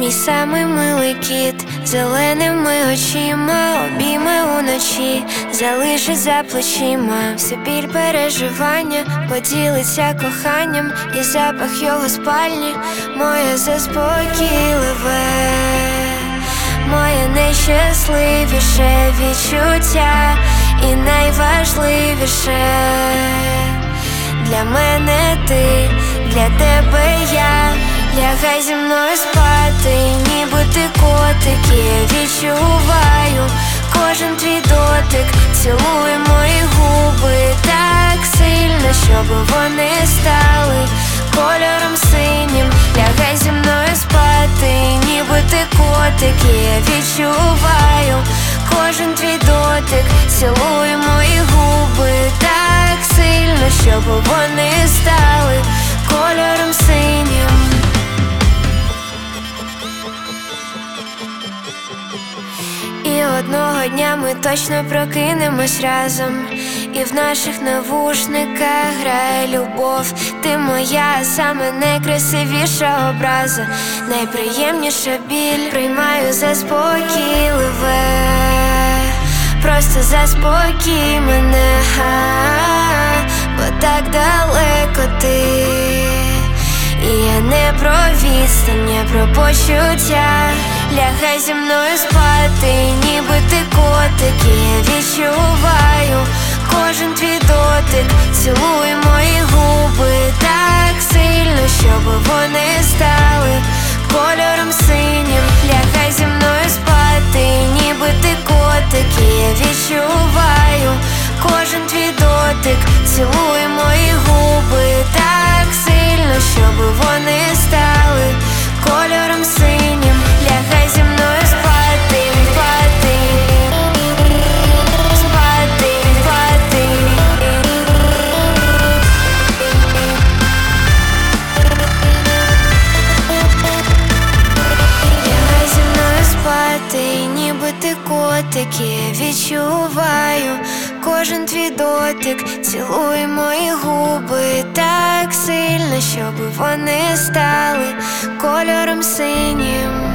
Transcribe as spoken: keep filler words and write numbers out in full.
Мій самий милий кіт, зеленими очима, обійми уночі, залишить за плечима. Всю біль переживання поділиться коханням, і запах його спальні моє заспокійливе, моє найщасливіше відчуття. І найважливіше для мене ти, для тебе я. Лягай зі мною спати, ніби ти котик. Я відчуваю кожен твій дотик, цілуй мої губи так сильно, щоб вони стали кольором синім. Лягай зі мною спати, ніби ти котик. Я відчуваю кожен твій дотик, цілуй мої губи так сильно, щоб вони стали кольором синім. І одного дня ми точно прокинемось разом, і в наших навушниках грає любов. Ти моя саме найкрасивіша образа, найприємніша біль приймаю за спокійливе. Просто заспокій мене, бо так далеко ти. І я не про відстань, я про почуття. Лягай зі мною спати, ніби ти котик. І я відчуваю кожен твій дотик, цілуй мої губи так сильно, щоб вони стали кольором синім. Лягай зі мною спати, ніби ти котик. І я відчуваю кожен твій дотик, цілуй мої губи так сильно, щоб вони стали кольором синім. Лягай зі мною спати, спати, спати, спати. Лягай зі мною спати, ніби ти котик. Я відчуваю кожен твій дотик, цілуй мої губи так сильно, щоб вони стали кольором синім.